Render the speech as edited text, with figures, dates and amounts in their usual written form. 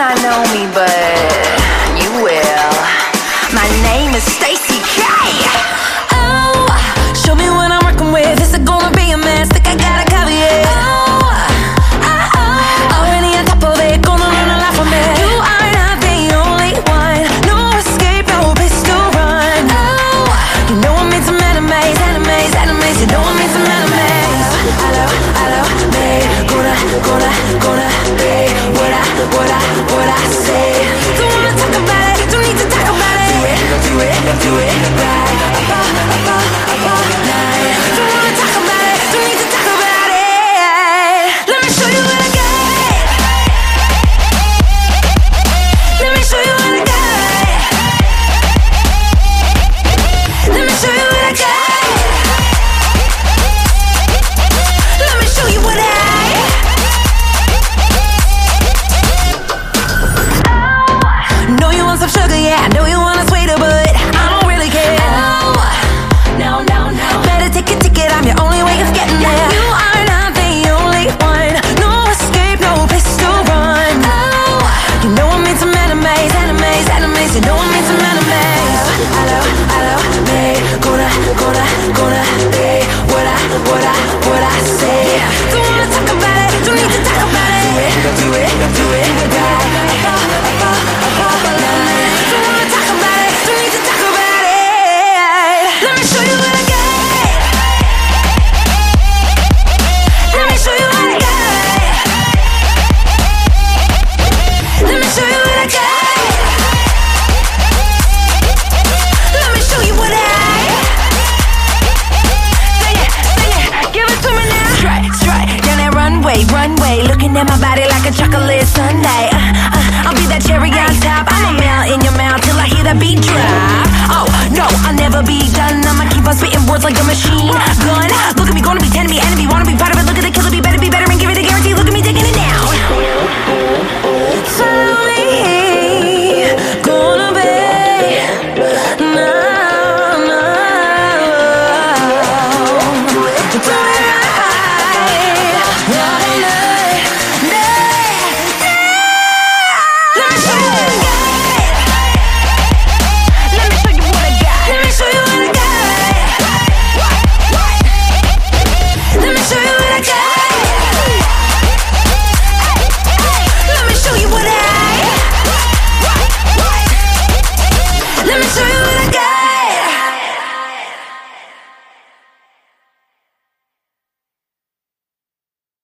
not know me, but you will. My name is Stacey K. Oh, show me what I'm working with. Is it gonna be a mess? Think I gotta cover it. Already on top of it, gonna learn a lot from it. You are not the only one. No escape, no place to run. Oh, you know I'm in some enemies. You know I'm in some enemies. Hello, babe. Gonna be what I say. Don't wanna talk about it, don't need to talk about it. Do it right. Above night. Don't wanna talk about it, don't need to talk about it. Let me show you what I got. Let me show you what I got. Let me show you what I got. Let me show you what I. Know you want some sugar, yeah. I know you want a sweeter, but I don't really care. Oh, no. Better take a ticket. I'm your only way of getting there. You are not the only one. No escape, no place to run. Oh, you know I'm in some enemies. You know I'm in some enemies. Hello, babe. Gonna be what I say. Don't wanna talk about it. Don't need to talk about it. Do it right. Above night. Don't wanna talk about it. Don't need to talk about it. Let me show you what I got. Let me show you what I got. Let me show you what I got. Let me show you what I. Sing it, give it to me now. Straight down that runway, looking at my body like a chocolate sundae. I'll be that cherry on top. I'ma melt in your mouth till I hear the beat drop. Oh no, I'll never be done. I'ma keep on spitting words like a machine gun. Look at me, gonna be enemy, wanna be part of it.